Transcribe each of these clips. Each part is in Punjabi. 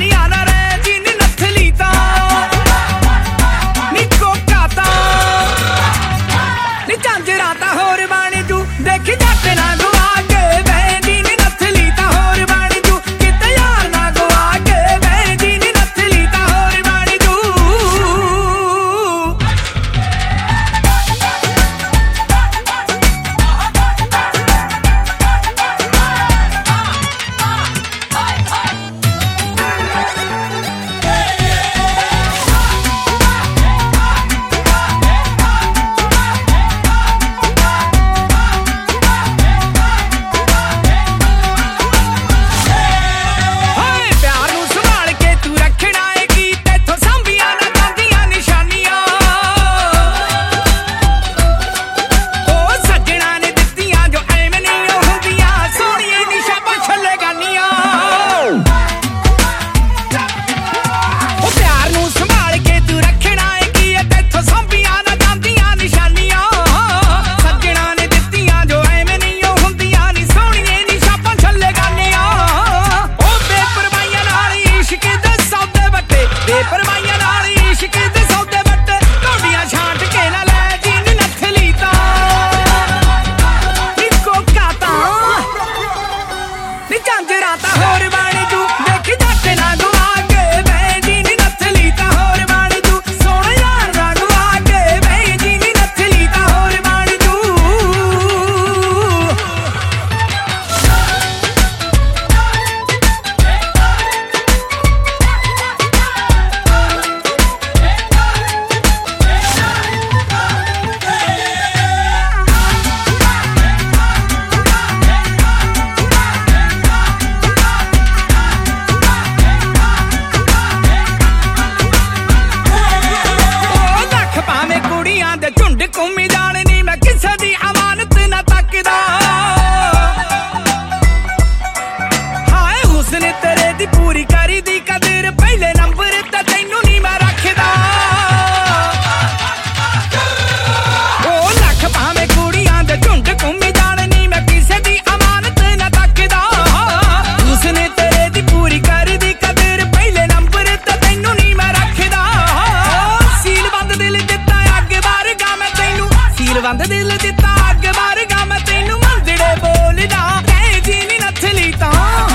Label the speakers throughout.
Speaker 1: ਬੰਦ ਦਿਲ ਦਿੱਤਾ ਅੱਗ ਵਰਗਾ ਮੈਂ ਤੈਨੂੰ ਮੰਦੜੇ ਬੋਲਦਾ ਐ ਜੀ ਨੀ ਨੱਥਲੀ ਤਾਂ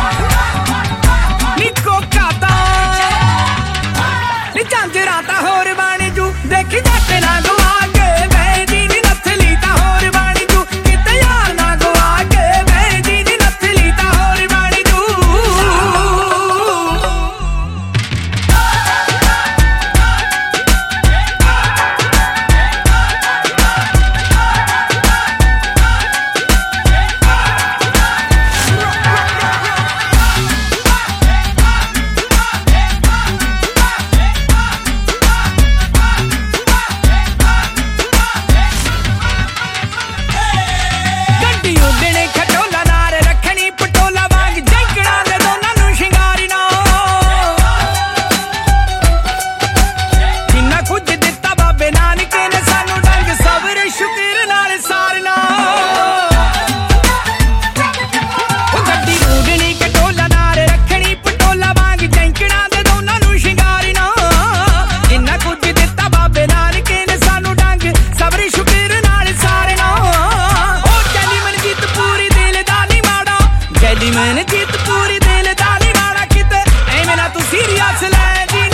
Speaker 1: ਨੀ ਕੋਕਾ ਤਾਂ ਨੀ ਝਾਂਜਰਾ ਤਾਂ ਹੋਰ ਬਣ ਜੂ ਦੇਖੀ ਜੱਟ ਨਾ ਗਵਾ ਕੇ ਮੈਂ ਜੀ ਨੀ ਨੱਥਲੀ ਤਾਂ ਹੋਰ ਬਣ ਜੂ ਕਿਤੇ ਯਾਰ ਨਾ ਗਵਾ ਕੇ ਮੈਂ ਜੀ ਨੀ ਨੱਥਲੀ ਤਾਂ ਹੋਰ ਬਣ ਜੂ मैंने जीत पूरी दिल दाली मारा किते ऐ मेरा तू सीरियस ले जी